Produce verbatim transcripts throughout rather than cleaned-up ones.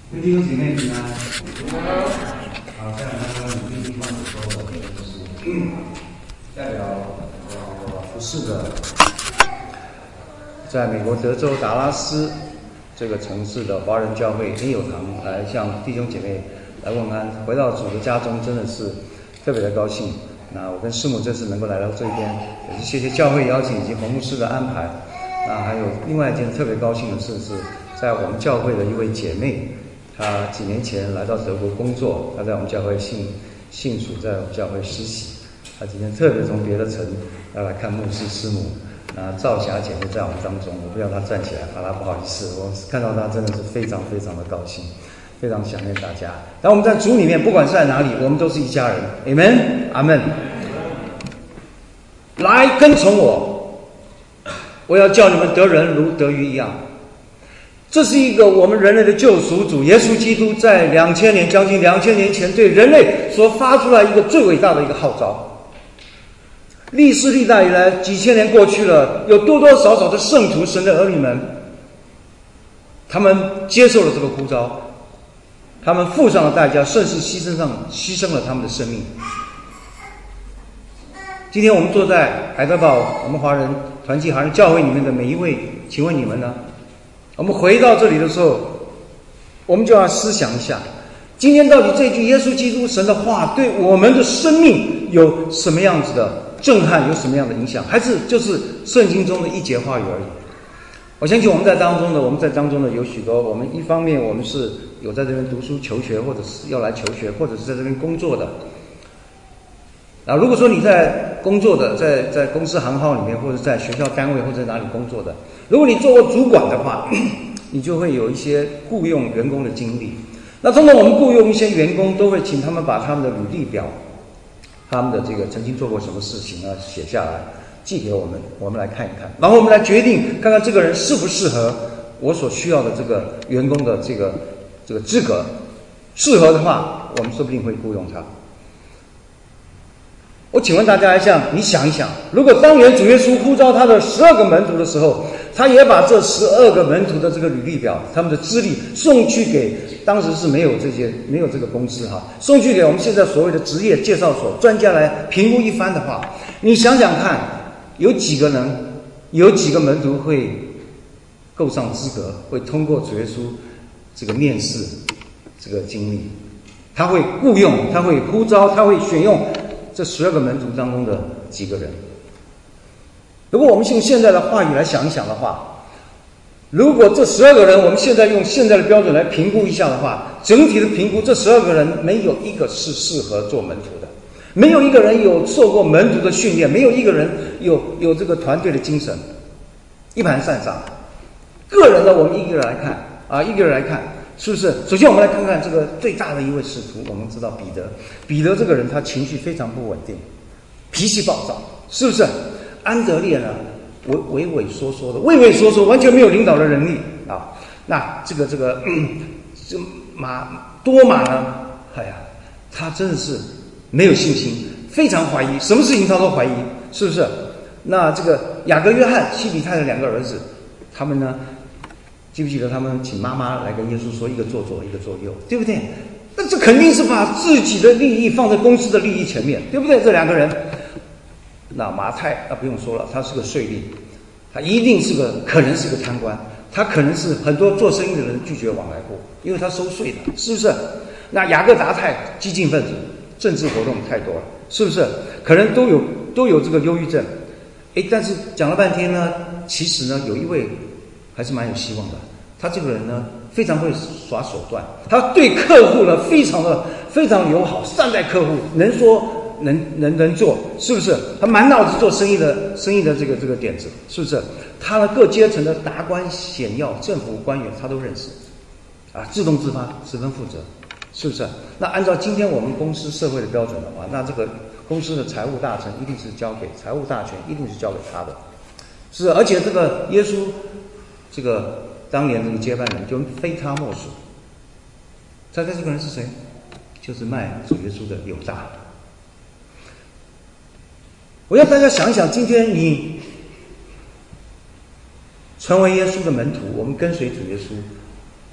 弟兄姐妹平安。好，再来看看你弟兄所说的，就是代表我服侍的，在美国德州达拉斯这个城市的华人教会恩友堂来向弟兄姐妹来问安。回到主的家中，真的是特别的高兴。那我跟师母这次能够来到这边，也是谢谢教会邀请以及洪牧师的安排。那还有另外一件特别高兴的事是，在我们教会的一位姐妹，她几年前来到德国工作，她在我们教会信信主，在我们教会实习。她今天特别从别的城要来看牧师师母。那赵霞姐妹在我们当中，我不要她站起来，怕她不好意思。我看到她真的是非常非常的高兴，非常想念大家。然后我们在主里面，不管是在哪里，我们都是一家人。Amen， 阿门。来跟从我，我要叫你们得人如得鱼一样。这是一个我们人类的救赎主耶稣基督在两千年将近两千年前对人类所发出来一个最伟大的一个号召。历世历代以来，几千年过去了，有多多少少的圣徒神的儿女们，他们接受了这个呼召，他们付上了代价，甚至牺牲上牺牲了他们的生命。今天我们坐在海德堡我们华人团契华人教会里面的每一位，请问你们呢？我们回到这里的时候，我们就要思想一下，今天到底这句耶稣基督神的话对我们的生命有什么样子的震撼，有什么样的影响，还是就是圣经中的一节话语而已？我相信我们在当中的我们在当中的有许多，我们一方面我们是有在这边读书求学，或者是要来求学，或者是在这边工作的。啊，如果说你在工作的，在在公司行号里面，或者在学校单位，或者在哪里工作的，如果你做过主管的话，你就会有一些雇佣员工的经历。那通常我们雇佣一些员工，都会请他们把他们的履历表，他们的这个曾经做过什么事情啊写下来，寄给我们，我们来看一看，然后我们来决定看看这个人适不适合我所需要的这个员工的这个这个资格。适合的话，我们说不定会雇佣他。我请问大家一下，你想一想，如果当年主耶稣呼召他的十二个门徒的时候，他也把这十二个门徒的这个履历表，他们的资历送去给，当时是没有这些没有这个公司哈，送去给我们现在所谓的职业介绍所专家来评估一番的话，你想想看，有几个人，有几个门徒会够上资格，会通过主耶稣这个面试这个经历，他会雇佣，他会呼召，他会选用这十二个门徒当中的几个人。如果我们用现在的话语来想一想的话，如果这十二个人我们现在用现在的标准来评估一下的话，整体的评估，这十二个人没有一个是适合做门徒的，没有一个人有受过门徒的训练，没有一个人有有这个团队的精神，一盘散沙。个人的我们一个人来看啊，一个人来看，是不是？首先我们来看看这个最大的一位使徒，我们知道彼得。彼得这个人他情绪非常不稳定，脾气暴躁，是不是？安德烈呢，畏畏畏缩缩的，畏畏缩缩，完全没有领导的能力啊。那这个这个，嗯、这马多马呢，哎呀，他真的是没有信心，非常怀疑，什么事情他都怀疑，是不是？那这个雅各约翰西比泰的两个儿子，他们呢？记不记得他们请妈妈来跟耶稣说，一个做左，一个做右，对不对？那这肯定是把自己的利益放在公司的利益前面，对不对？这两个人，那马太那不用说了，他是个税吏，他一定是个可能是个贪官，他可能是很多做生意的人拒绝往来过，因为他收税的，是不是？那雅各达太激进分子，政治活动太多了，是不是？可能都有都有这个忧郁症。诶，但是讲了半天呢，其实呢，有一位还是蛮有希望的。他这个人呢，非常会耍手段，他对客户呢非常的非常友好，善待客户，能说能能能做，是不是？他满脑子做生意的生意的这个这个点子，是不是？他的各阶层的达官显要、政府官员他都认识，啊，自动自发，十分负责，是不是？那按照今天我们公司社会的标准的话，那这个公司的财务大臣一定是交给财务大权，一定是交给他的，是。而且这个耶稣。这个当年这个接班人就非他莫属。猜猜这个人是谁？就是卖主耶稣的犹大。我要大家想一想，今天你成为耶稣的门徒，我们跟随主耶稣，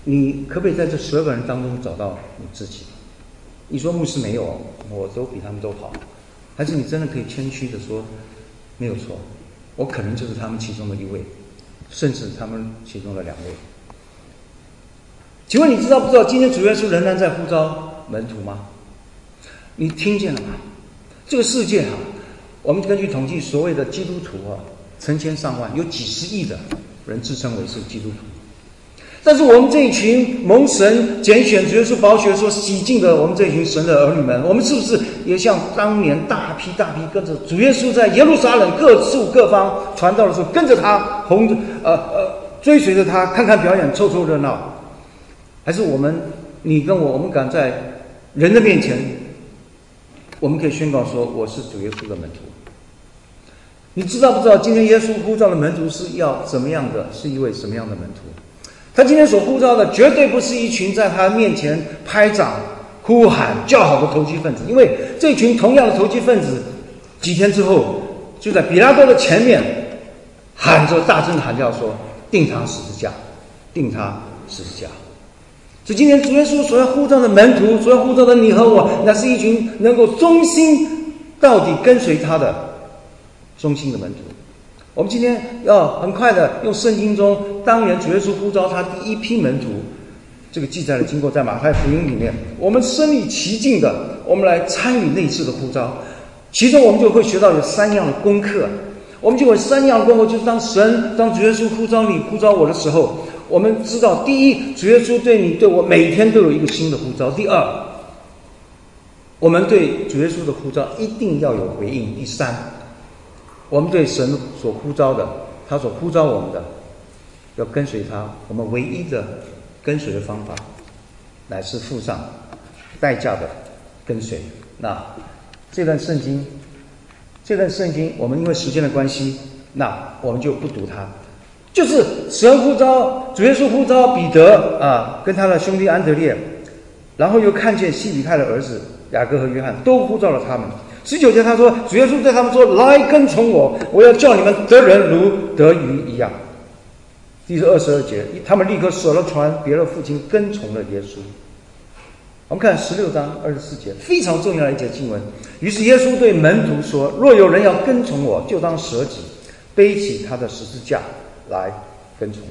你可不可以在这十二个人当中找到你自己？你说牧师没有，我都比他们都好，还是你真的可以谦虚的说，没有错，我可能就是他们其中的一位，甚至他们其中的两位。请问你知道不知道今天主耶稣仍然在呼召门徒吗？你听见了吗？这个世界啊，我们根据统计，所谓的基督徒啊，成千上万，有几十亿的人自称为是基督徒。但是我们这一群蒙神拣选、主耶稣宝血所洗净的我们这一群神的儿女们，我们是不是也像当年大批大批跟着主耶稣在耶路撒冷各处各方传道的时候，跟着他红呃呃追随着他，看看表演，凑凑热闹？还是我们你跟我，我们敢在人的面前，我们可以宣告说我是主耶稣的门徒？你知道不知道今天耶稣呼召的门徒是要怎么样的？是一位什么样的门徒？他今天所呼召的绝对不是一群在他面前拍掌呼喊叫好的投机分子，因为这群同样的投机分子几天之后就在比拉多的前面喊着大声的喊叫说，钉他十字架，钉他十字架。所以今天主耶稣所要呼召的门徒，所要呼召的你和我，那是一群能够忠心到底跟随他的忠心的门徒。我们今天要很快的用圣经中当年主耶稣呼召他第一批门徒这个记载的经过，在马太福音里面，我们身临其境的我们来参与那一次的呼召。其中我们就会学到有三样的功课，我们就有三样的功课，就是当神当主耶稣呼召你呼召我的时候，我们知道第一，主耶稣对你对我每天都有一个新的呼召。第二，我们对主耶稣的呼召一定要有回应。第三，我们对神所呼召的，他所呼召我们的，要跟随他。我们唯一的跟随的方法，乃是付上代价的跟随。那这段圣经，这段圣经，我们因为时间的关系，那我们就不读它。就是神呼召，主耶稣呼召彼得啊，跟他的兄弟安德烈，然后又看见西比泰的儿子雅各和约翰，都呼召了他们。十九节他说，主耶稣对他们说，来跟从我，我要叫你们得人如得鱼一样。第二十二节，他们立刻舍了船，别了父亲，跟从了耶稣。我们看十六章二十四节，非常重要的一节经文。于是耶稣对门徒说，若有人要跟从我，就当舍己，背起他的十字架来跟从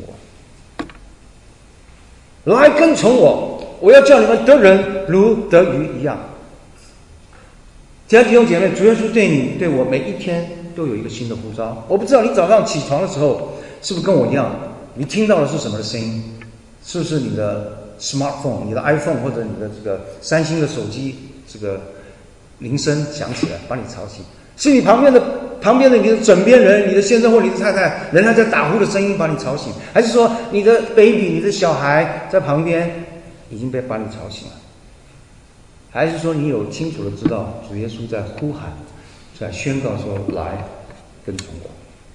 我。来跟从我，我要叫你们得人如得鱼一样。亲爱的弟兄姐妹，主耶稣对你对我每一天都有一个新的呼召。我不知道你早上起床的时候是不是跟我一样，你听到的是什么的声音？是不是你的 smartphone 你的 iPhone 或者你的这个三星的手机这个铃声响起来把你吵醒？是你旁边的旁边的你的枕边人，你的先生或你的太太仍然在打呼的声音把你吵醒？还是说你的 baby 你的小孩在旁边已经被把你吵醒了？还是说你有清楚的知道主耶稣在呼喊，在宣告说，来跟从我？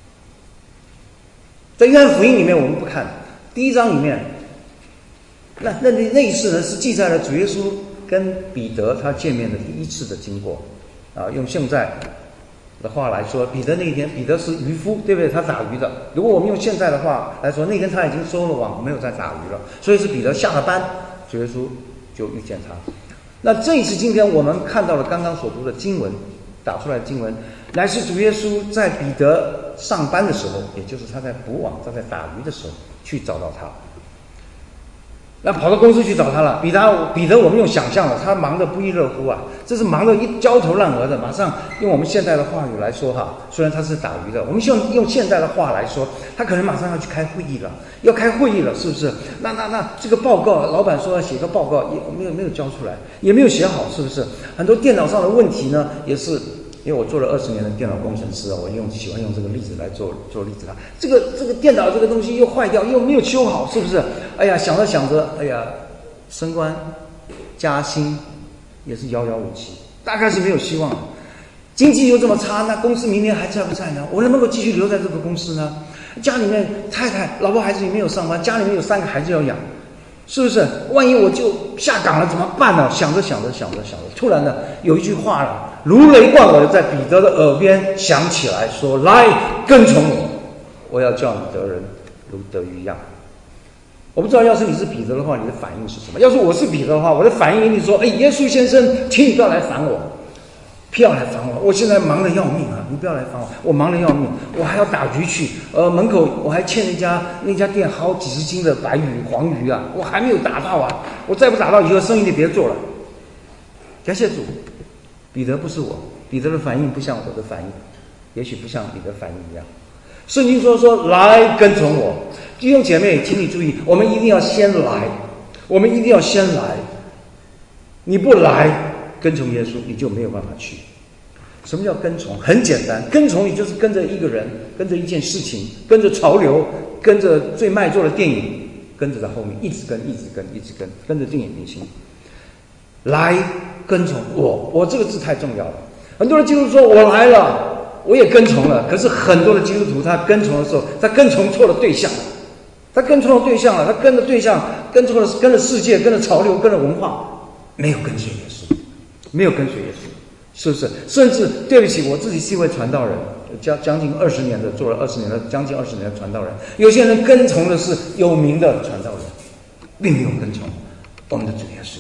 在约翰福音里面我们不看第一章里面，那那那一次呢是记载了主耶稣跟彼得他见面的第一次的经过啊。用现在的话来说，彼得那一天，彼得是渔夫，对不对？他打鱼的。如果我们用现在的话来说，那天他已经收了网，没有再打鱼了，所以是彼得下了班，主耶稣就遇见他。那这一次今天我们看到了刚刚所读的经文，打出来的经文，乃是主耶稣在彼得上班的时候，也就是他在捕网，他在打鱼的时候去找到他。那跑到公司去找他了，彼得彼得我们用想象了，他忙得不亦乐乎啊，这是忙得一焦头烂额的。马上用我们现在的话语来说哈，虽然他是打鱼的，我们用用现在的话来说，他可能马上要去开会议了，要开会议了，是不是？那那那这个报告，老板说要写个报告，也没有没有交出来，也没有写好，是不是？很多电脑上的问题呢，也是。因为我做了二十年的电脑工程师啊，我用喜欢用这个例子来做做例子啊。这个这个电脑这个东西又坏掉，又没有修好，是不是？哎呀，想着想着，哎呀，升官加薪也是遥遥无期，大概是没有希望了。经济又这么差，那公司明年还在不在呢？我能不能够继续留在这个公司呢？家里面太太、老婆、孩子也没有上班，家里面有三个孩子要养，是不是？万一我就下岗了怎么办呢？想着想着想着想着，突然呢，有一句话了。如雷贯耳的在彼得的耳边响起来，说：“来跟从我，我要叫你得人如得鱼一样。” 我不知道，要是你是彼得的话，你的反应是什么？要是我是彼得的话，我的反应一定说：哎，耶稣先生，请你不要来烦我，不要来烦我，我现在忙得要命啊！你不要来烦我，我忙得要命，我还要打鱼去。呃，门口我还欠那家那家店好几十斤的白鱼、黄鱼啊，我还没有打到啊！我再不打到，以后生意就别做了。感谢主，彼得不是我，彼得的反应不像我的反应，也许不像你的反应一样。圣经说说来跟从我，弟兄姐妹，请你注意，我们一定要先来，我们一定要先来。你不来跟从耶稣，你就没有办法去。什么叫跟从？很简单，跟从你就是跟着一个人，跟着一件事情，跟着潮流，跟着最卖座的电影，跟着在后面一直跟，一直跟，一直跟，跟着电影明星。来跟从我，我这个字太重要了。很多人基督徒说我来了，我也跟从了，可是很多的基督徒他跟从的时候，他跟从错了对象，他跟从了对象了，他跟着对象跟错了，跟着世界，跟着潮流，跟着文化，没有跟随耶稣，没有跟随耶稣，是不是？甚至对不起，我自己是一位传道人，将将近二十年的做了二十年的将近二十年的传道人，有些人跟从的是有名的传道人，并没有跟从我们的主耶稣。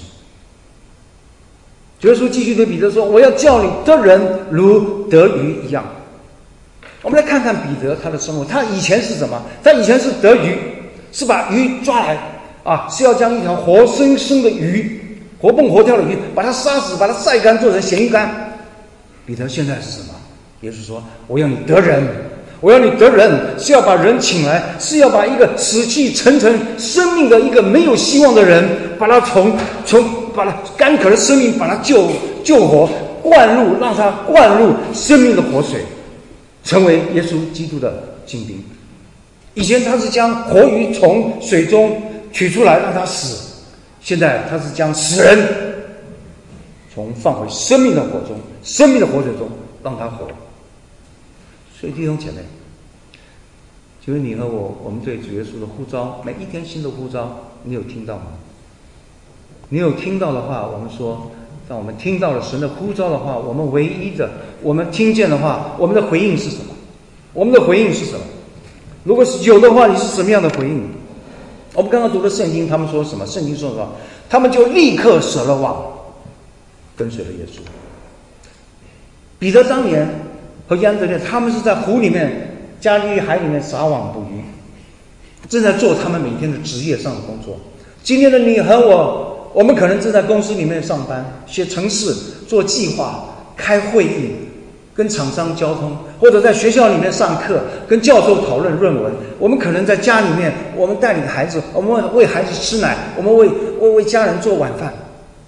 主耶稣继续对彼得说：“我要叫你得人如得鱼一样。”我们来看看彼得他的生活，他以前是什么？他以前是得鱼，是把鱼抓来啊，是要将一条活生生的鱼、活蹦活跳的鱼，把它杀死，把它晒干，做成咸鱼干。彼得现在是什么？耶稣说：“我要你得人，我要你得人，是要把人请来，是要把一个死气沉沉、生命的一个没有希望的人，把他从从。”把他干渴的生命把他救救活，灌入让他灌入生命的活水，成为耶稣基督的精兵。以前他是将活鱼从水中取出来让他死，现在他是将死人从放回生命的火中，生命的活水中让他活。所以弟兄姐妹，就是你和我，我们对主耶稣的呼召，每一天新的呼召，你有听到吗？你有听到的话，我们说，当我们听到了神的呼召的话，我们唯一的，我们听见的话，我们的回应是什么？我们的回应是什么？如果是有的话，你是什么样的回应？我们刚刚读的圣经，他们说什么？圣经说什么？他们就立刻舍了网，跟随了耶稣。彼得当年和安德烈，他们是在湖里面、加利利海里面撒网捕鱼，正在做他们每天的职业上的工作。今天的你和我，我们可能正在公司里面上班，写程式、做计划、开会议、跟厂商交通，或者在学校里面上课，跟教授讨论论文。我们可能在家里面，我们带领孩子，我们喂孩子吃奶，我们为为为家人做晚饭。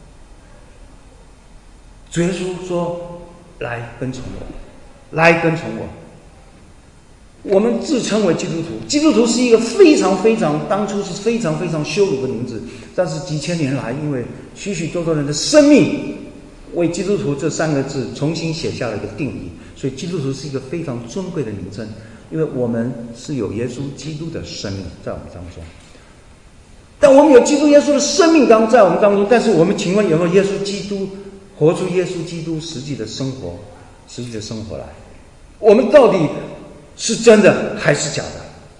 主耶稣说：“来跟从我，来跟从我。”我们自称为基督徒，基督徒是一个非常非常当初是非常非常羞辱的名字，但是几千年来，因为许许多多人的生命为基督徒这三个字重新写下了一个定义，所以基督徒是一个非常尊贵的名称，因为我们是有耶稣基督的生命在我们当中。但我们有基督耶稣的生命当在我们当中，但是我们请问有没有耶稣基督活出耶稣基督实际的生活，实际的生活来？我们到底是真的还是假的？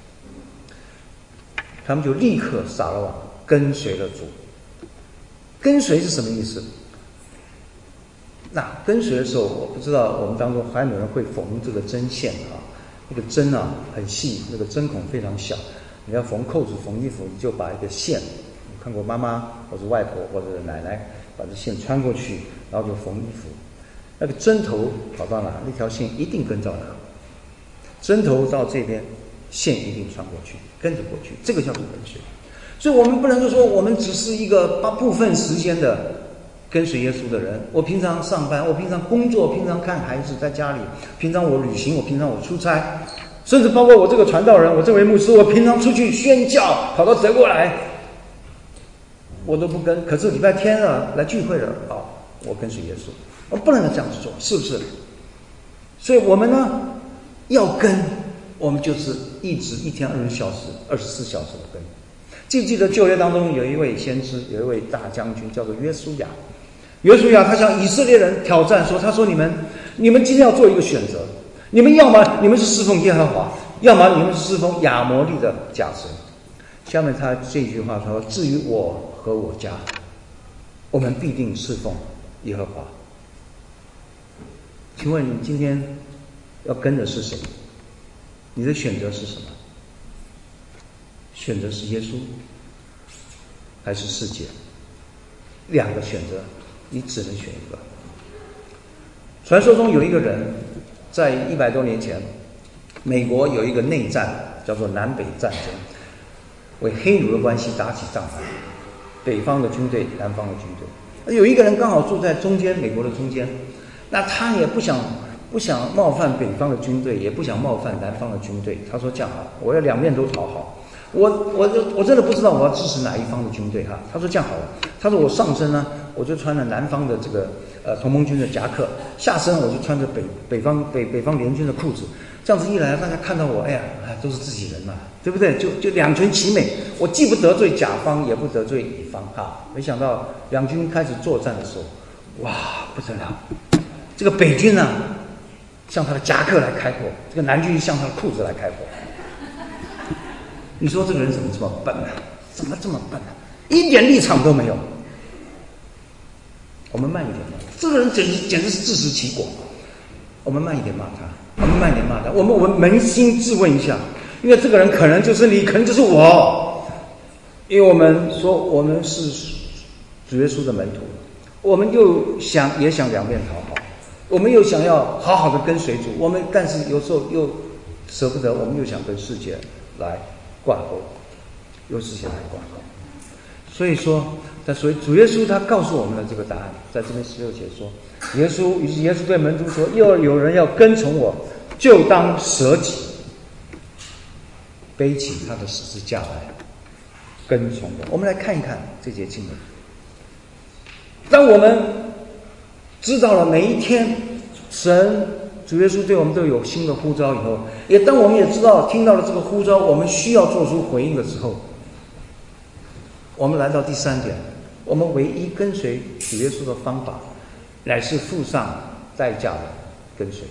他们就立刻撒了网，跟随了主。跟随是什么意思？那跟随的时候，我不知道我们当中还有没有人会缝这个针线啊？那个针啊很细，那个针孔非常小。你要缝扣子、缝衣服，你就把一个线，我看过妈妈或者外婆或者奶奶把这线穿过去，然后就缝衣服。那个针头跑到哪，那条线一定跟到哪。针头到这边，线一定穿过去，跟着过去，这个叫做跟随。所以我们不能够说我们只是一个把部分时间的跟随耶稣的人。我平常上班，我平常工作，平常看孩子，在家里，平常我旅行，我平常我出差，甚至包括我这个传道人，我这位牧师，我平常出去宣教，跑到德国来，我都不跟。可是礼拜天了，来聚会了，哦，我跟随耶稣。我们不能这样子做，是不是？所以我们呢，要跟，我们就是一直一天二十小时、二十四小时的跟。记不记得旧约当中有一位先知，有一位大将军，叫做约书亚。约书亚他向以色列人挑战说：“他说你们，你们今天要做一个选择，你们要么你们是侍奉耶和华，要么你们是侍奉亚摩利的假神。 下面他这句话说：“至于我和我家，我们必定侍奉耶和华。”请问你今天要跟的是谁？你的选择是什么？选择是耶稣，还是世界？两个选择，你只能选一个。传说中有一个人，在一百多年前，美国有一个内战，叫做南北战争，为黑奴的关系打起仗来，北方的军队，南方的军队。有一个人刚好住在中间，美国的中间，那他也不想不想冒犯北方的军队，也不想冒犯南方的军队。他说：“这样好，我要两面都讨好。我我我真的不知道我要支持哪一方的军队哈。”他说：“这样好了，他说我上身呢，我就穿了南方的这个呃同盟军的夹克，下身我就穿着北北方北北方联军的裤子。这样子一来，大家看到我，哎呀，都是自己人嘛，对不对？就就两全其美，我既不得罪甲方，也不得罪乙方哈。没想到两军开始作战的时候，哇，不得了，这个北军呢、啊，向他的夹克来开火，这个南军向他的裤子来开火。你说这个人怎么这么笨呢、啊？怎么这么笨呢、啊？一点立场都没有。我们慢一点嘛，这个人简直简直是自食其果。我们慢一点骂他，我们慢一点骂他。我们我们扪心自问一下，因为这个人可能就是你，可能就是我。因为我们说我们是主耶稣的门徒，我们又想也想两面讨好，我们又想要好好的跟随主，我们但是有时候又舍不得，我们又想跟世界来挂钩，又世界来挂钩。所以说，但所以主耶稣他告诉我们的这个答案，在这边十六节说，耶稣于是耶稣对门徒说：“要有人要跟从我，就当舍己，背起他的十字架来跟从我。”我们来看一看这节经文。当我们知道了每一天神主耶稣对我们都有新的呼召以后，也当我们也知道听到了这个呼召，我们需要做出回应的时候，我们来到第三点，我们唯一跟随主耶稣的方法，乃是付上代价的跟随。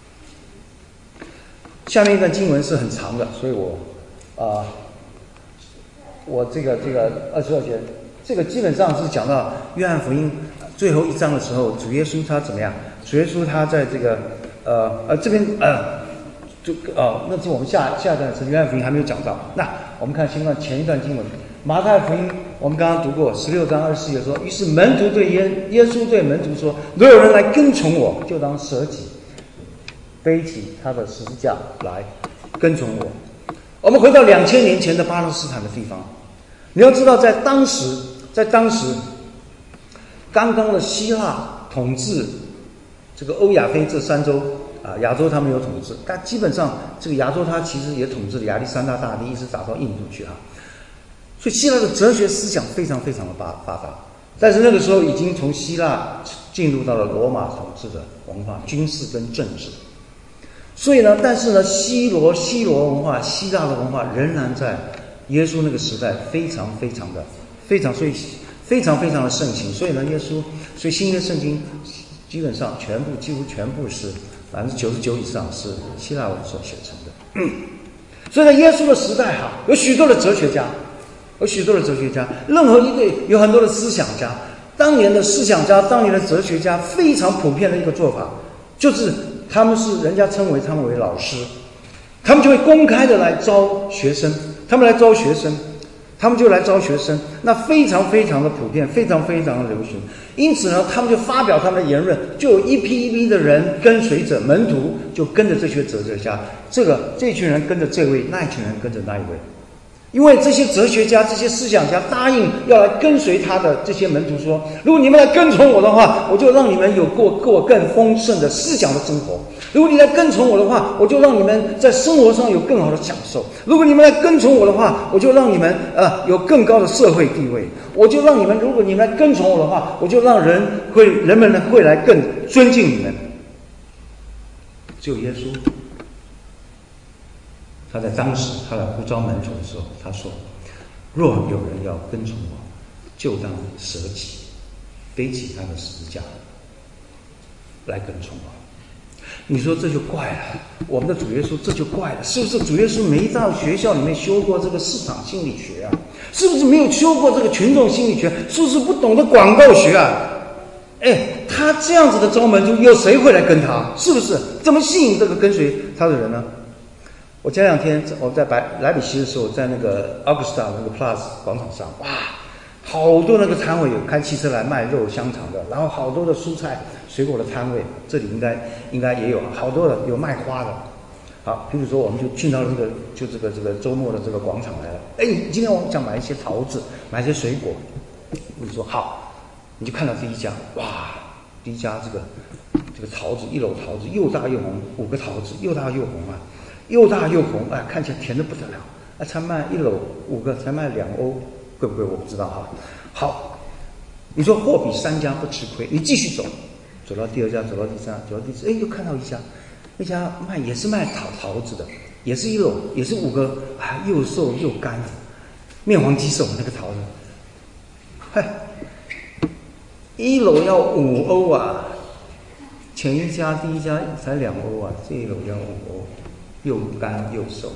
下面一段经文是很长的，所以我啊、呃，我这个这个二十二节，这个基本上是讲到约翰福音最后一章的时候，主耶稣他怎么样？主耶稣他在这个呃呃这边呃就呃，那是我们下下一段是约翰福音还没有讲到。那我们看先看前一段经文。马太福音我们刚刚读过十六章二十四节说，于是门徒对耶耶稣对门徒说：“若有人来跟从我，就当舍己，背起他的十字架来跟从我。”我们回到两千年前的巴勒斯坦的地方，你要知道，在当时，在当时，刚刚的希腊统治这个欧亚非这三洲啊，亚洲他们有统治，但基本上这个亚洲它其实也统治了亚历山大大帝，一直打到印度去啊。所以希腊的哲学思想非常非常的发发达，但是那个时候已经从希腊进入到了罗马统治的文化、军事跟政治。所以呢，但是呢，西罗西罗文化、希腊的文化仍然在耶稣那个时代非常非常的非常，所以非常非常的盛行。所以呢，耶稣，所以新约圣经基本上全部几乎全部是百分之九十九以上是希腊文所写成的。嗯、所以在耶稣的时代哈，有许多的哲学家。有许多的哲学家，任何一个有很多的思想家，当年的思想家，当年的哲学家，非常普遍的一个做法，就是他们是人家称为他们为老师，他们就会公开的来招学生，他们来招学生，他们就来招学生，那非常非常的普遍，非常非常的流行。因此呢，他们就发表他们的言论，就有一批一批的人跟随者门徒，就跟着这些哲学家，这个这群人跟着这位，那一群人跟着那一位。因为这些哲学家、这些思想家答应要来跟随他的这些门徒说：“如果你们来跟从我的话，我就让你们有过过更丰盛的思想的生活；如果你来跟从我的话，我就让你们在生活上有更好的享受；如果你们来跟从我的话，我就让你们呃有更高的社会地位；我就让你们，如果你们来跟从我的话，我就让人会人们呢会来更尊敬你们。”只有耶稣。他在当时他来呼召门徒的时候，他说：“若有人要跟从我，就当舍己，背起他的十字架来跟从我。” 你说这就怪了，我们的主耶稣这就怪了，是不是主耶稣没到学校里面修过这个市场心理学啊？是不是没有修过这个群众心理学？是不是不懂得广告学啊？哎，他这样子的招门徒，有谁会来跟他？是不是？怎么吸引这个跟随他的人呢？我前两天我在白莱比锡的时候，在那个 Augusta 那个 Plus 广场上，哇，好多那个摊位有开汽车来卖肉香肠的，然后好多的蔬菜水果的摊位，这里应该应该也有好多的，有卖花的。好，比如说我们就进到这个就这个这个周末的这个广场来了。哎，今天我们想买一些桃子，买一些水果。你说好，你就看到第一家，哇，第一家这个这个桃子，一篓桃子又大又红，五个桃子又大又红啊，又大又红，哎，看起来甜得不得了。啊，才卖一篓五个，才卖两欧，贵不贵我不知道哈。好，你说货比三家不吃亏，你继续走，走到第二家，走到第三家，走到第四，哎，又看到一家。那家卖也是卖桃桃子的，也是一篓，也是五个，啊，又瘦又干，面黄肌瘦那个桃子，嗨，一篓要五欧啊！前一家第一家才两欧啊，这一篓要五欧，又干又瘦。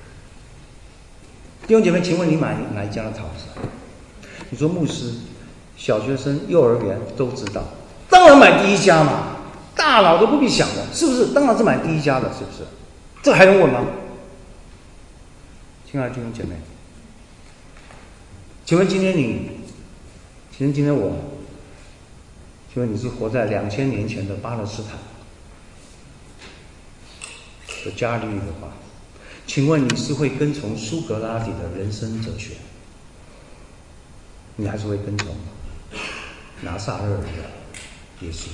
弟兄姐妹，请问你买哪一家的桃子？你说牧师、小学生、幼儿园都知道，当然买第一家嘛。大脑都不必想的，是不是？当然是买第一家的，是不是？这还用问吗？亲爱的弟兄姐妹，请问今天你，请问今天我，请问你是活在两千年前的巴勒斯坦的伽利略的话，请问你是会跟从苏格拉底的人生哲学，你还是会跟从拿撒勒人的耶稣？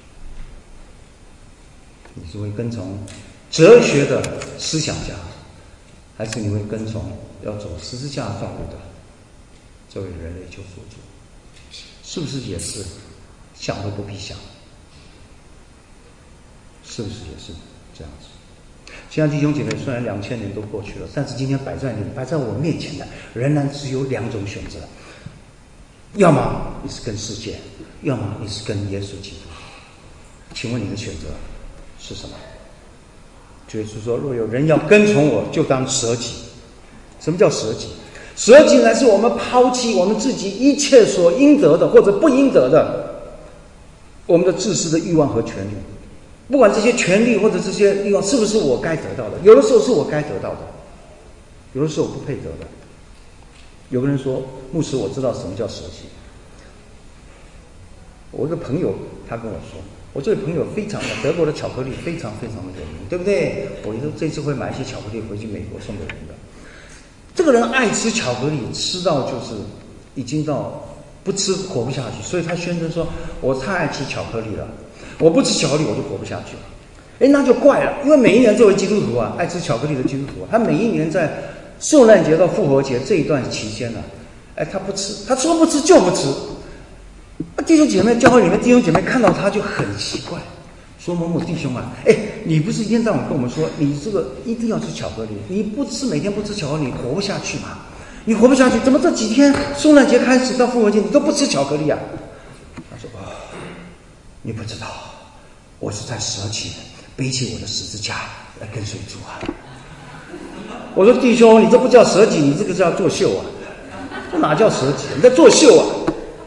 你是会跟从哲学的思想家，还是你会跟从要走十字架道路的这位人类救赎主？是不是也是想都不必想？是不是也是这样子？亲爱的弟兄姐妹，虽然两千年都过去了，但是今天摆在你摆在我面前的，仍然只有两种选择：要么你是跟世界，要么你是跟耶稣基督。请问你的选择是什么？主耶稣说：“若有人要跟从我，就当舍己。”什么叫舍己？舍己乃是我们抛弃我们自己一切所应得的或者不应得的，我们的自私的欲望和权利。不管这些权利或者这些欲望是不是我该得到的，有的时候是我该得到的，有的时候我不配得的。有个人说：“牧师，我知道什么叫舍己。”我一个朋友他跟我说。我这位朋友非常的德国的巧克力非常非常的有名，对不对？我这次会买一些巧克力回去美国送给人的。这个人爱吃巧克力，吃到就是已经到不吃活不下去，所以他宣称说：“我太爱吃巧克力了，我不吃巧克力我就活不下去了。”哎，那就怪了，因为每一年作为基督徒啊，爱吃巧克力的基督徒，他每一年在受难节到复活节这一段期间呢、啊，哎，他不吃，他说不吃就不吃。弟兄姐妹，教会里面弟兄姐妹看到他就很奇怪，说：“某某弟兄啊，哎，你不是一天到晚跟我们说，你这个一定要吃巧克力，你不吃每天不吃巧克力，你活不下去嘛？你活不下去，怎么这几天受难节开始到复活节你都不吃巧克力啊？”他说：“哦，你不知道，我是在舍弃，背起我的十字架来跟随主啊。”我说：“弟兄，你这不叫舍己，你这个叫作秀啊！这哪叫舍己？你在作秀啊！”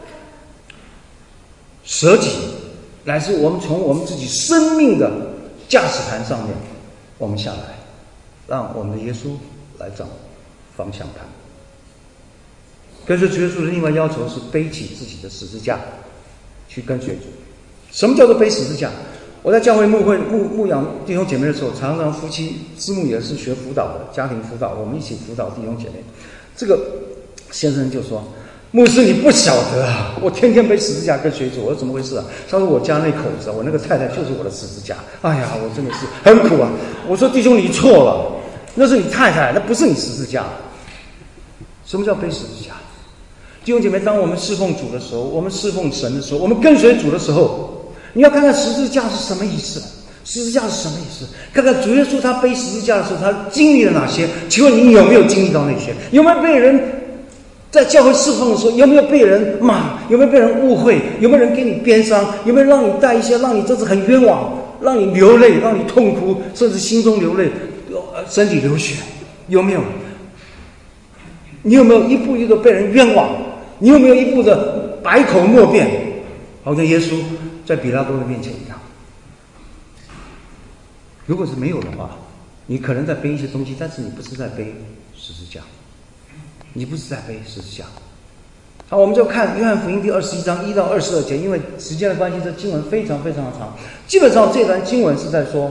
舍己乃是我们从我们自己生命的驾驶盘上面我们下来，让我们的耶稣来掌方向盘。跟随主耶稣的另外要求是背起自己的十字架去跟随主。什么叫做背十字架？我在教会牧会牧牧养弟兄姐妹的时候，常常夫妻师母也是学辅导的，家庭辅导，我们一起辅导弟兄姐妹。这个先生就说：“牧师，你不晓得啊！我天天背十字架跟随主。”我说：“怎么回事啊？”他说：“我家那口子，我那个太太就是我的十字架。哎呀，我真的是很苦啊！”我说：“弟兄，你错了，那是你太太，那不是你十字架。”什么叫背十字架？弟兄姐妹，当我们侍奉主的时候，我们侍奉神的时候，我们跟随主的时候，你要看看十字架是什么意思。十字架是什么意思？看看主耶稣他背十字架的时候，他经历了哪些？请问你有没有经历到那些？有没有被人在教会侍奉的时候，有没有被人骂？有没有被人误会？有没有人给你鞭伤？有没有让你带一些让你这次很冤枉？ 让你流泪，让你痛哭，甚至心中流泪，身体流血，有没有？你有没有一步一个被人冤枉？你有没有一步的百口莫辩？好像耶稣在比拉多的面前一样。如果是没有的话，你可能在背一些东西，但是你不是在背十字架，你不是在背十字架。好，我们就看约翰福音第二十一章一到二十二节，因为时间的关系，这经文非常非常的长。基本上这段经文是在说，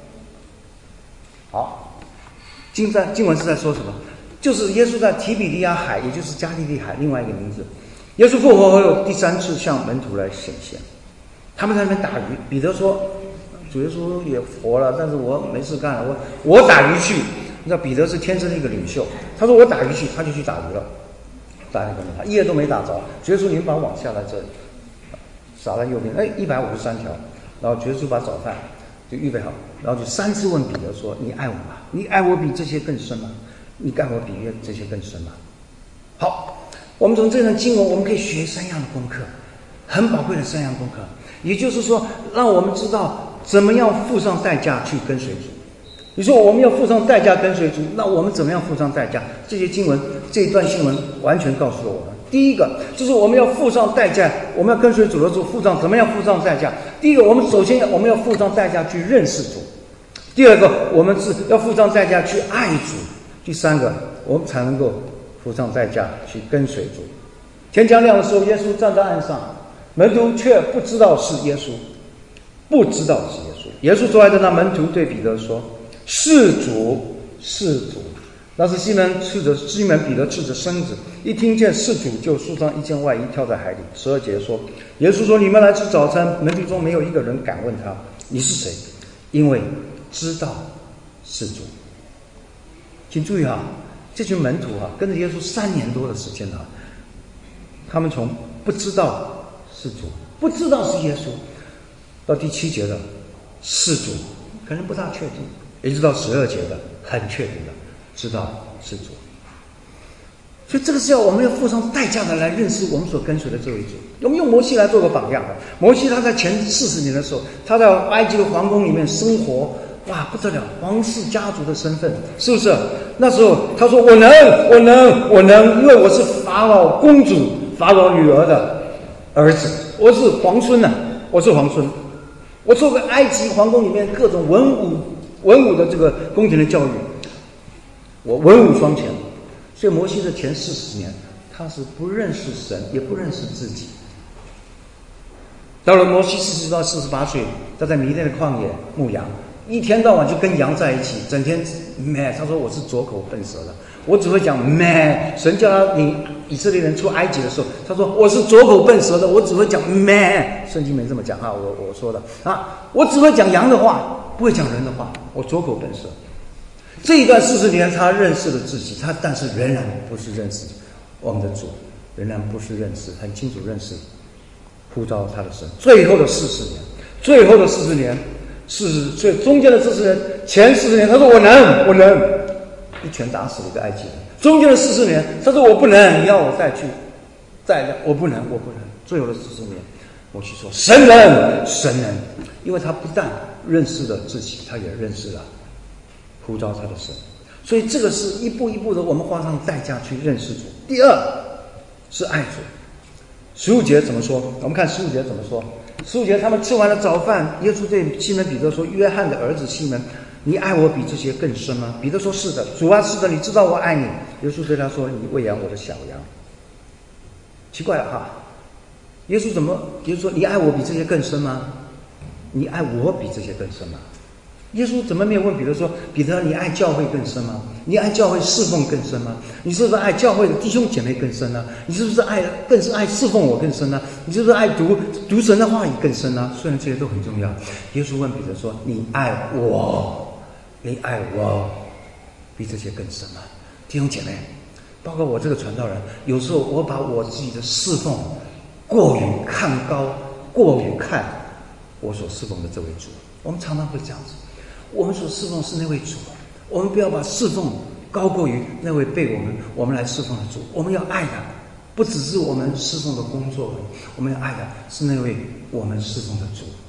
好，经在经文是在说什么？就是耶稣在提比利亚海，也就是加利利海另外一个名字。耶稣复活后有第三次向门徒来显现，他们在那边打鱼。彼得说：“主耶稣也活了，但是我没事干了，我我打鱼去。”你知道彼得是天生的一个领袖，他说：“我打鱼去。”他就去打鱼了。打那个他一夜都没打着。主耶稣，你们把网下来这里，撒在右边，哎，一百五十三条。然后主耶稣把早饭就预备好，然后就三次问彼得说：“你爱我吗？你爱我比这些更深吗？你爱我比这些更深吗？”好，我们从这段经文，我们可以学三样的功课，很宝贵的三样功课。也就是说，让我们知道怎么样付上代价去跟随主。你说我们要付上代价跟随主，那我们怎么样付上代价？这些经文这一段新闻完全告诉了我们。第一个就是我们要付上代价，我们要跟随主的时候付上怎么样付上代价？第一个，我们首先我们要付上代价去认识主；第二个，我们是要付上代价去爱主；第三个，我们才能够付上代价去跟随主。天将亮的时候，耶稣站在岸上，门徒却不知道是耶稣，不知道是耶稣。耶稣所爱的那门徒对彼得说：“是主，是主。”那时西门赤着西门彼得赤着身子，一听见是主，就束上一件外衣，跳在海里。十二节说，耶稣说：“你们来吃早餐。”门徒中没有一个人敢问他：“你是谁？”因为知道是主。请注意哈，这群门徒哈，跟着耶稣三年多的时间哈，他们从不知道是主，不知道是耶稣，到第七节的是主，可能不大确定，一直到十二节的很确定的知道是主。所以这个是要我们要付上代价的来认识我们所跟随的这位主。我们用摩西来做个榜样。摩西他在前四十年的时候，他在埃及的皇宫里面生活，哇，不得了，皇室家族的身份，是不是？那时候他说：“我能，我能，我能，因为我是法老公主、法老女儿的儿子，我是皇孙呐、啊，我是皇孙。我受过埃及皇宫里面各种文武文武的这个宫廷的教育，我文武双全。所以摩西的前四十年，他是不认识神，也不认识自己。到了摩西四十到四十八岁，他在弥甸的旷野牧羊。”一天到晚就跟羊在一起，整天咩？他说我是拙口笨舌的，我只会讲咩。神叫他领以色列人出埃及的时候，他说我是拙口笨舌的，我只会讲咩。圣经没这么讲啊，我我说的啊，我只会讲羊的话，不会讲人的话，我拙口笨舌。这一段四十年，他认识了自己，他但是仍然不是认识我们的主，仍然不是认识很清楚认识呼召他的神。最后的四十年，最后的四十年。四十岁中间的四十年，前四十年他说我能，我能，一拳打死了一个埃及人。中间的四十年，他说我不能，你要我再去，再我不能，我不能。最后的四十年，摩西说神能，神能，因为他不但认识了自己，他也认识了呼召他的神。所以这个是一步一步的，我们花上代价去认识主。第二是爱主。十五节怎么说？我们看十五节怎么说。十五节，他们吃完了早饭，耶稣对西门彼得说：“约翰的儿子西门，你爱我比这些更深吗？”彼得说：“是的，主啊，是的，你知道我爱你。”耶稣对他说：“你喂养我的小羊。”奇怪了哈，耶稣怎么？耶稣说：“你爱我比这些更深吗？你爱我比这些更深吗？”耶稣怎么没有问彼得说：“彼得，你爱教会更深吗？你爱教会侍奉更深吗？你是不是爱教会的弟兄姐妹更深呢？你是不是爱更是爱侍奉我更深呢？你是不是爱读读神的话语更深呢？”虽然这些都很重要，耶稣问彼得说：“你爱我，你爱我比这些更深吗？”弟兄姐妹，包括我这个传道人，有时候我把我自己的侍奉过于看高，过于看我所侍奉的这位主，我们常常会这样子。我们所侍奉是那位主，我们不要把侍奉高过于那位被我们我们来侍奉的主。我们要爱的不只是我们侍奉的工作，我们要爱的是那位我们侍奉的主。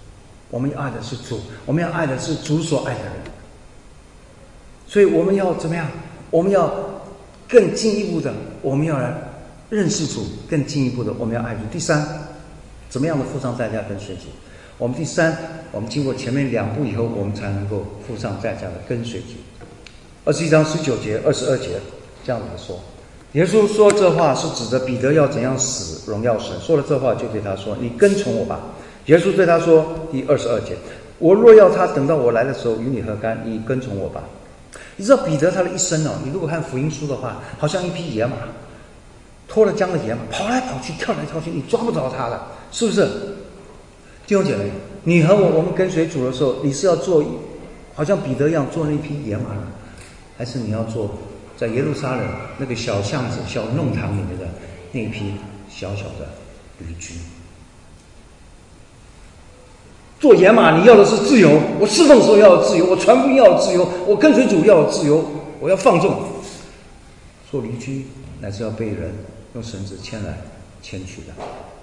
我们要爱的是主，我们要爱的是主所爱的人。所以我们要怎么样？我们要更进一步的，我们要来认识主，更进一步的，我们要爱主。第三，怎么样的付上代价跟随主？我们第三，我们经过前面两步以后，我们才能够付上代价的跟随主。二十一章十九节、二十二节这样子说，耶稣说这话是指着彼得要怎样死，荣耀神。说了这话，就对他说：“你跟从我吧。”耶稣对他说，第二十二节：“我若要他等到我来的时候与你何干？你跟从我吧。”你知道彼得他的一生哦，你如果看福音书的话，好像一匹野马，脱了缰的野马，跑来跑去，跳来跳去，你抓不着他的，是不是？弟兄姐妹，你和我，我们跟随主的时候，你是要做好像彼得一样做那匹野马呢，还是你要做在耶路撒冷那个小巷子、小弄堂里面的那一匹小小的驴驹？做野马，你要的是自由，我侍奉的时候要有自由，我传福音要有自由，我跟随主要有自由，我要放纵。做驴驹乃是要被人用绳子牵来牵去的。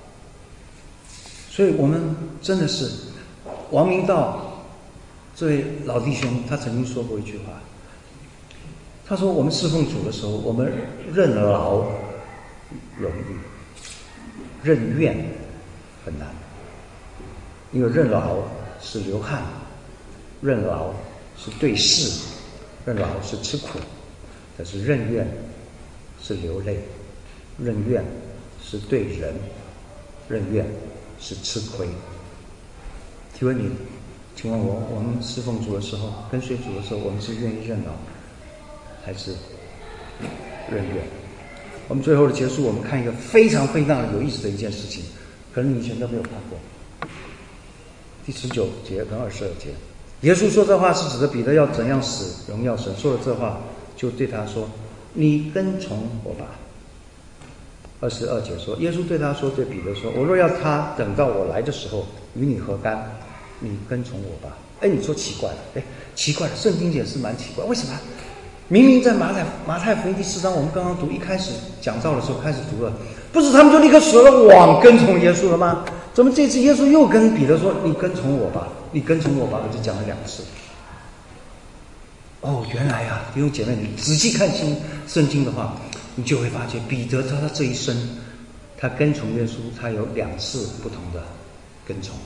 所以我们真的是，王明道这位老弟兄，他曾经说过一句话，他说我们侍奉主的时候，我们任劳容易，任怨很难。因为任劳是流汗，任劳是对事，任劳是吃苦，但是任怨是流泪，任怨是对人，任怨是吃亏。提问你，请问我，我们侍奉主的时候，跟随主的时候，我们是愿意任劳，还是任怨？我们最后的结束，我们看一个非常非常有意思的一件事情，可能你以前都没有看过。第十九节跟二十二节，耶稣说这话是指着彼得要怎样死，荣耀神。说了这话，就对他说：“你跟从我吧。”二十二节说，耶稣对他说，对彼得说：“我若要他等到我来的时候与你何干？你跟从我吧。”哎，你说奇怪了，哎，奇怪了，圣经也是蛮奇怪，为什么？明明在马太马太福音第四章，我们刚刚读一开始讲道的时候开始读了，不是他们就立刻舍了网跟从耶稣了吗？怎么这次耶稣又跟彼得说：“你跟从我吧，你跟从我吧？”我就讲了两次。哦，原来啊，弟兄姐妹，你仔细看清圣经的话，你就会发现彼得他他这一生，他跟从耶稣，他有两次不同的跟从，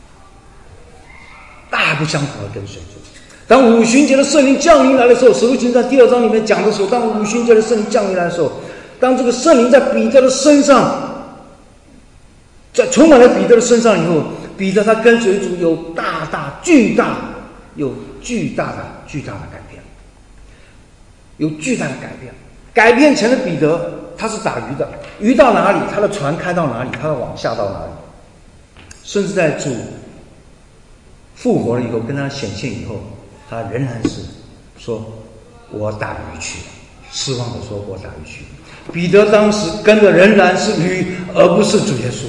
大不相同的跟随主。当五旬节的圣灵降临来的时候，《使徒行传》第二章里面讲的时候，当五旬节的圣灵降临来的时候，当这个圣灵在彼得的身上。在充满了彼得的身上以后，彼得他跟随主有大大巨大有巨大的巨大的改变，有巨大的改变。改变成了彼得，他是打鱼的，鱼到哪里，他的船开到哪里，他的网下到哪里。甚至在主复活了以后，跟他显现以后，他仍然是说：“我打鱼去。”失望的说：“我打鱼去。”彼得当时跟的仍然是鱼，而不是主耶稣。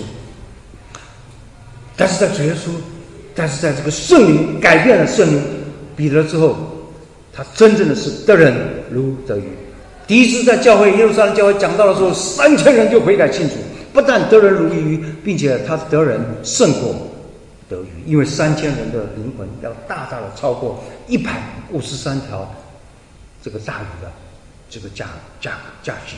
但是在主耶稣，但是在这个圣灵改变了圣灵彼得之后，他真正的是得人如得鱼。第一次在教会耶路撒冷教会讲道的时候，三千人就悔改信主，不但得人如鱼，并且他得人胜过得鱼，因为三千人的灵魂要大大的超过一百五十三条这个大鱼的这个价价价值。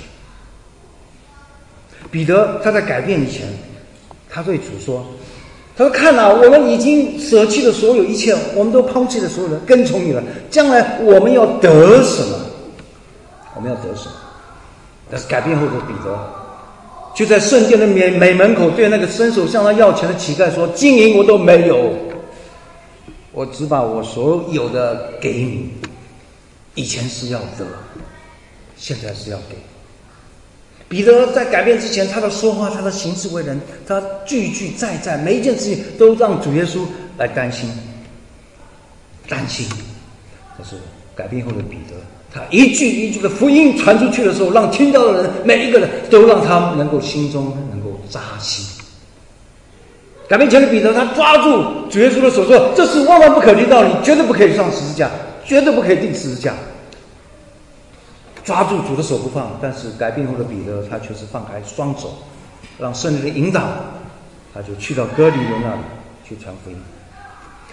彼得他在改变以前，他对主说。他说：“看啊，我们已经舍弃了所有一切，我们都抛弃了所有的，跟从你了。将来我们要得什么？我们要得什么？”但是改变后的彼得，就在圣殿的美美门口，对那个伸手向他要钱的乞丐说：“金银我都没有，我只把我所有的给你。以前是要得，现在是要给。”彼得在改变之前，他的说话，他的行事为人，他句句在在，每一件事情都让主耶稣来担心，担心。但是改变后的彼得，他一句一句的福音传出去的时候，让听到的人每一个人都让他能够心中能够扎心。改变前的彼得，他抓住主耶稣的手说：“这是万万不可的道理，绝对不可以上十字架，绝对不可以钉十字架。”抓住主的手不放，但是改变后的彼得，他却是放开双手，让圣灵的引导，他就去到哥尼流那里去传福音。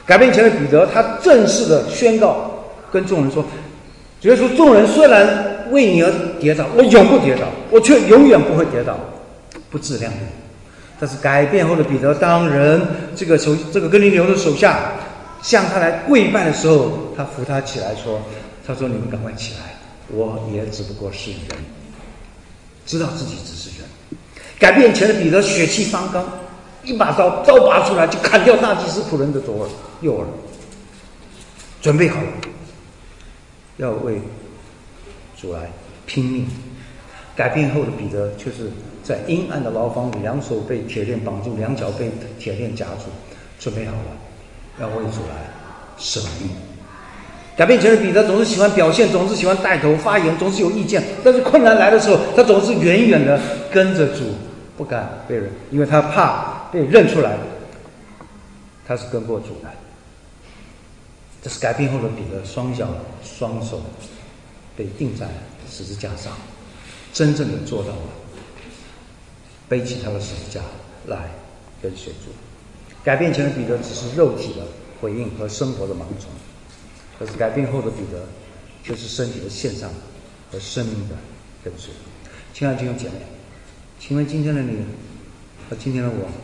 改变前的彼得，他正式的宣告跟众人说：主耶稣，众人虽然为你而跌倒，我永不跌倒，我却永远不会跌倒，不自量力。但是改变后的彼得，当人这个手这个哥尼流的手下向他来跪拜的时候，他扶他起来说：他说你们赶快起来，我也只不过是人，知道自己只是人。改变前的彼得血气方刚，一把刀刀拔出来就砍掉大祭司仆人的左耳右耳，准备好了要为主来拼命。改变后的彼得却是在阴暗的牢房里，两手被铁链绑住，两脚被铁链夹住，准备好了要为主来舍命。改变前的彼得总是喜欢表现，总是喜欢带头发言，总是有意见，但是困难来的时候，他总是远远的跟着主，不敢被人，因为他怕被认出来他是跟过主的。这是改变后的彼得，双脚双手被钉在十字架上，真正的做到了背起他的十字架来跟随主。改变前的彼得只是肉体的回应和生活的盲从，可是改变后的彼得却是身体的献上和生命的跟随。亲爱的弟兄姐妹，请问今天的你和今天的我，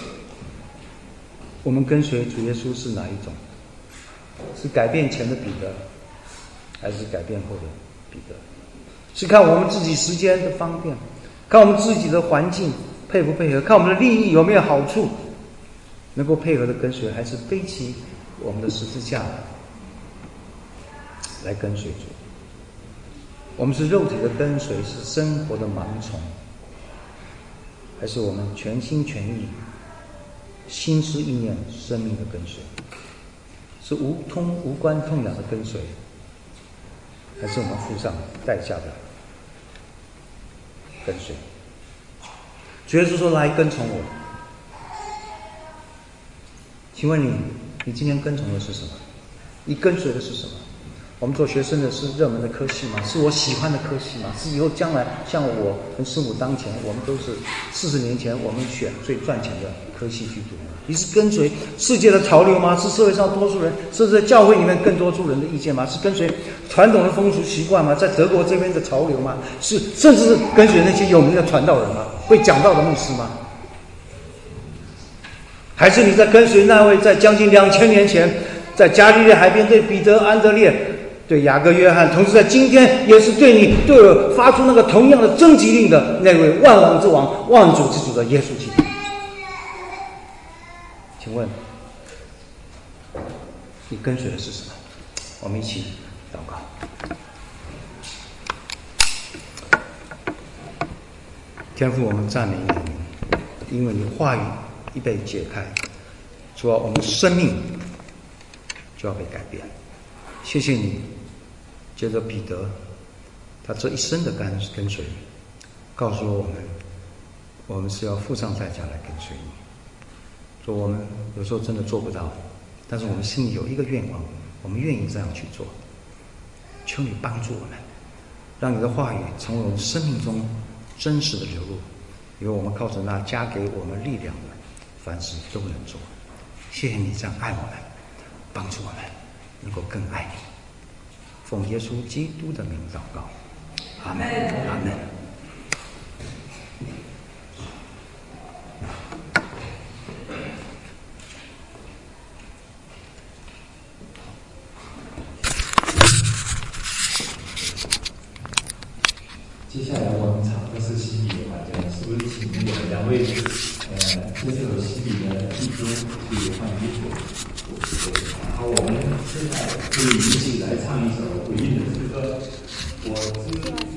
我们跟随主耶稣是哪一种？是改变前的彼得，还是改变后的彼得？是看我们自己时间的方便，看我们自己的环境配不配合，看我们的利益有没有好处，能够配合的跟随，还是背起我们的十字架来跟随主？我们是肉体的跟随，是生活的盲从，还是我们全心全意、心思意念、生命的跟随？是无通无关痛痒的跟随，还是我们付上代价的跟随？主耶稣说：“来跟从我。”请问你，你今天跟从的是什么？你跟随的是什么？我们做学生的是热门的科系吗？是我喜欢的科系吗？是以后将来像我跟师母当前，我们都是四十年前我们选最赚钱的科系去读。你是跟随世界的潮流吗？是社会上多数人，甚至在教会里面更多数人的意见吗？是跟随传统的风俗习惯吗？在德国这边的潮流吗？是甚至是跟随那些有名的传道人吗？会讲道的牧师吗？还是你在跟随那位在将近两千年前在加利利海边对彼得、安德烈、对雅各、约翰，同时在今天也是对你对我发出那个同样的征集令的那位万王之王、万主之主的耶稣基督？请问你跟随的是什么？我们一起祷告。天父，我们赞美你，因为你话语一被解开，主啊，我们生命就要被改变。谢谢你，接着彼得他这一生的跟跟随，告诉了我们，我们是要付上代价来跟随你。说我们有时候真的做不到，但是我们心里有一个愿望，我们愿意这样去做。求你帮助我们，让你的话语成为我们生命中真实的流露，因为我们靠着那加给我们力量的，凡事都能做。谢谢你这样爱我们，帮助我们能够更爱你。奉耶稣基督的名祷告，阿们，阿们。 接下来我们唱的是西比的环节，是不是请那个两位呃这首西比的弟兄去换衣服？然后我们现在可以一起来唱一首回应的诗歌，我知。